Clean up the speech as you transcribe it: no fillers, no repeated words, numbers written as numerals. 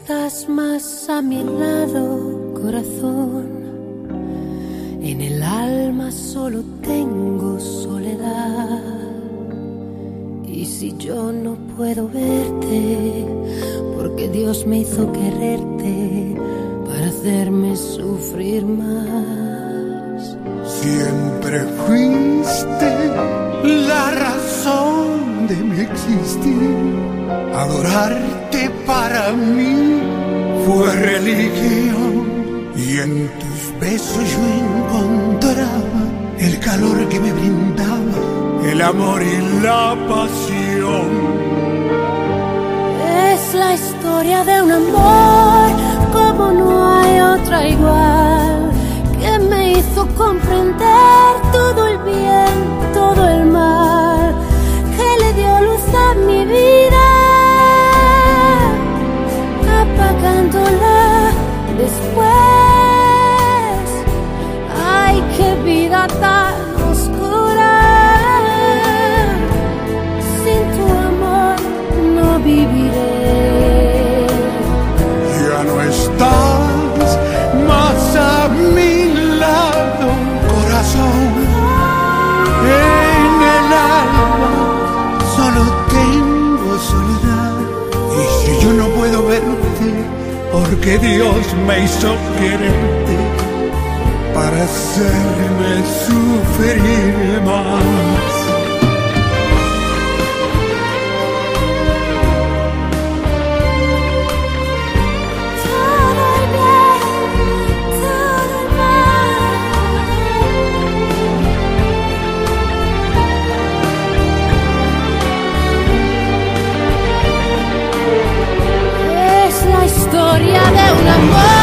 estás más a mi lado, corazón. En el alma solo tengo soledad. Y si yo no puedo verte, porque Dios me hizo quererte para hacerme sufrir más. Siempre fuiste la razón de mi existir. Adorarte para mí fue religión. Y en tus besos yo encontraba el calor que me brindaba el amor y la pasión. Es la historia de un amor como no hay otra igual, que me hizo comprender todo el bien, todo el mal, que le dio luz a mi vida, apagándola después. Ay, qué vida tan oscura. Sin tu amor no viviré. Ya no estás más a mi lado, corazón. En el alma solo tengo soledad. Y si yo no puedo verte, porque Dios me hizo quererte para hacerme sufrir más. Es la historia de un amor